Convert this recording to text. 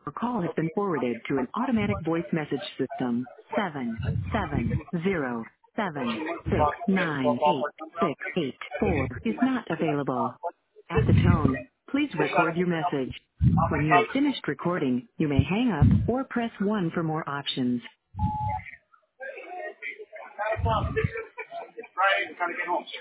Your call has been forwarded to an automatic voice message system. 77076986684 is not available. At the tone, please record your message. When you have finished recording, you may hang up or press 1 for more options. Friday, trying to get home.